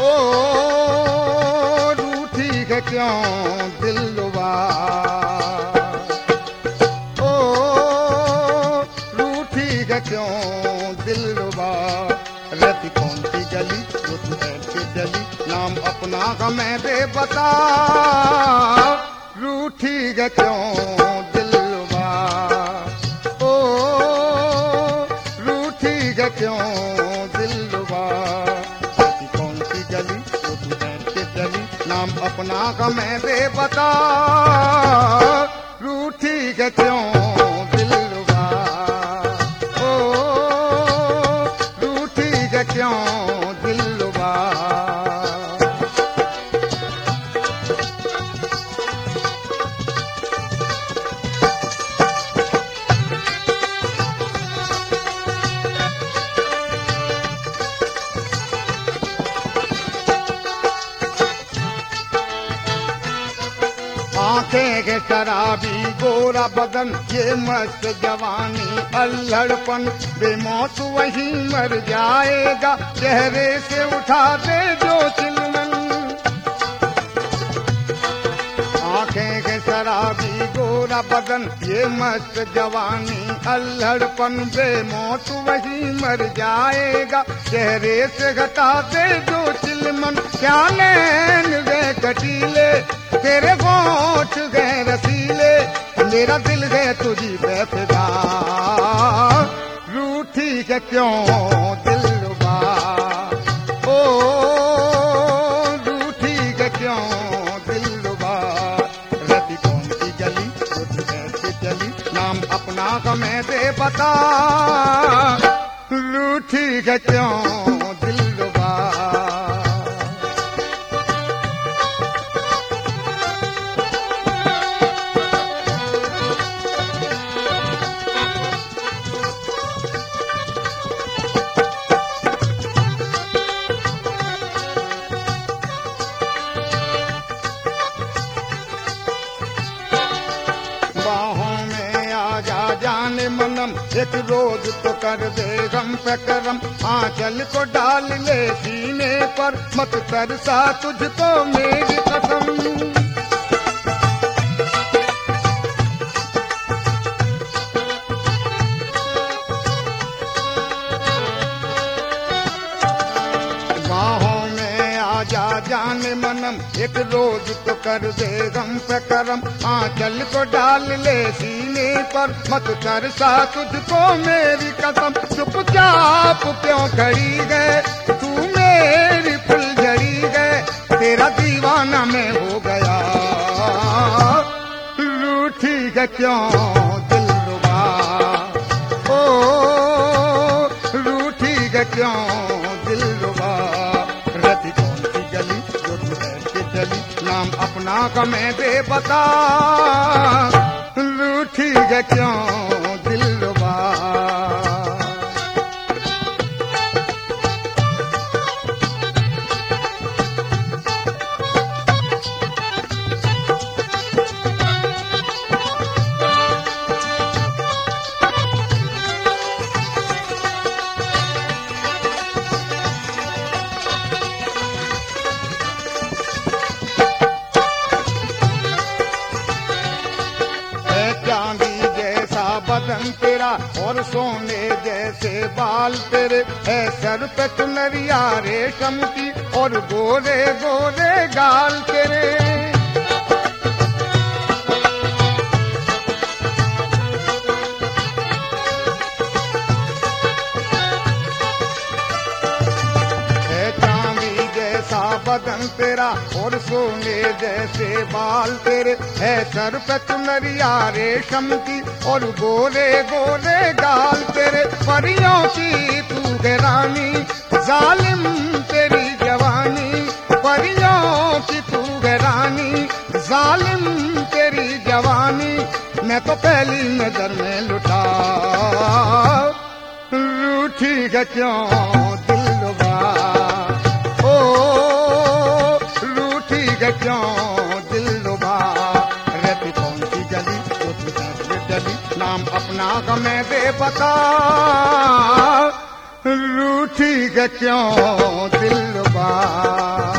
रूठी है क्यों दिलरुबा, ओ रूठी है क्यों दिलरुबा। रहती कौन सी गली वो तू ऐसे चली, नाम अपना हमें दे बता। रूठी है क्यों दिलरुबा, ओ रूठी है क्यों दिलरुबा। रहती कौन सी गली वो तू ऐसे चली, नाम अपना हमें दे बता। रूठी है क्यों दिलरुबा, ओ रूठी है क्यों दिलरुबा। आंखें के शराबी गोरा बदन, ये मस्त जवानी अल्हड़पन, बेमौत वहीं मर जाएगा, चेहरे से उठा दे जो चिलमन। आंखें के शराबी गोरा बदन, ये मस्त जवानी अल्हड़पन, बेमौत वहीं मर जाएगा, चेहरे से हटा दे जो चिलमन। क्या नैन गए कटीले, तेरे होठ गए रसीले, मेरा दिल गए तुझी पे फिदा। रूठी है क्यों दिलरुबा, ओ रूठी है क्यों दिलरुबा। रहती कौन सी गली वो तू ऐसे चली, नाम अपना हमें दे बता। रूठी है क्यों दिलरुबा। मनम एक रोज तो कर दे गम पे करम, आंचल को डाल ले सीने पर, मत तरसा तुझको मेरी कसम। बाहों में आजा जाने मनम, एक रोज तो कर दे गम पे करम, आंचल को डाल ले सीने पर, मत तरसा तुझको मेरी कसम। चुपचाप क्यों खड़ी गए तू मेरी फुलझड़ी गए, तेरा दीवाना मैं हो गया। रूठी है क्यों दिलरुबा, ओ रूठी है क्यों दिलरुबा। रहती कौन सी गली जो तू ऐसे चली, नाम अपना हमें दे बता। रूठी है क्यों दिलरुबा। बदन तेरा और सोने जैसे बाल तेरे, है सर पे चुनरिया रेशम की और गोरे गोरे गाल तेरे। बदन तेरा और सोने जैसे बाल तेरे, है सर पे चुनरिया रेशम की और गोरे गोरे गाल तेरे। परियों की तू है रानी, जालिम तेरी जवानी, परियों की तू है रानी, जालिम तेरी जवानी, मैं तो पहली नजर में लुटा। रूठी है क्यों दिलरुबा, ओ रूठी है क्यों दिलरुबा। रहती कौन सी गली जो तू चली, नाम अपना हमें दे बता। रूठी के क्यों दिलरुबा।